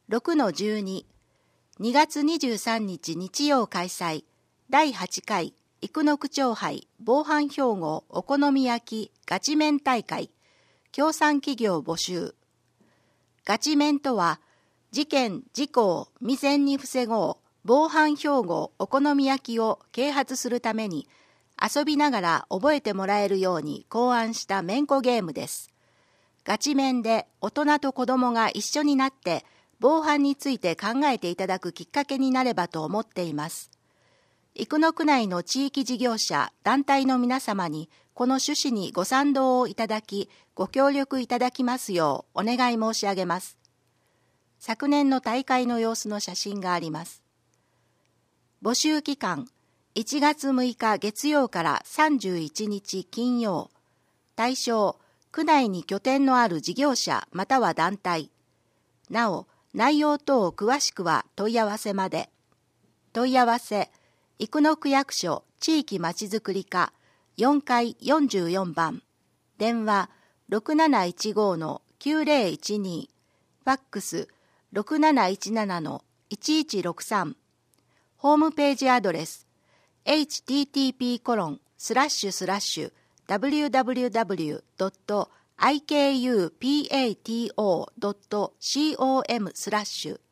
6-12、2月23日日曜開催、第8回生野区長杯防犯標語お好み焼きガチ麺大会、協賛企業募集。ガチ麺とは、事件・事故を未然に防ごう防犯標語お好み焼きを啓発するために、遊びながら覚えてもらえるように考案しためんこゲームです。ガチ麺で大人と子供が一緒になって防犯について考えていただくきっかけになればと思っています。生野区内の地域事業者、団体の皆様にこの趣旨にご賛同をいただき、ご協力いただきますようお願い申し上げます。昨年の大会の様子の写真があります。募集期間、1月6日月曜から31日金曜。対象、区内に拠点のある事業者または団体。なお、内容等詳しくは問い合わせまで。問い合わせ、生野区役所地域まちづくり課4階44番。電話6715-9012。ファックス6717-1163。ホームページアドレス http://www.ikupato.com/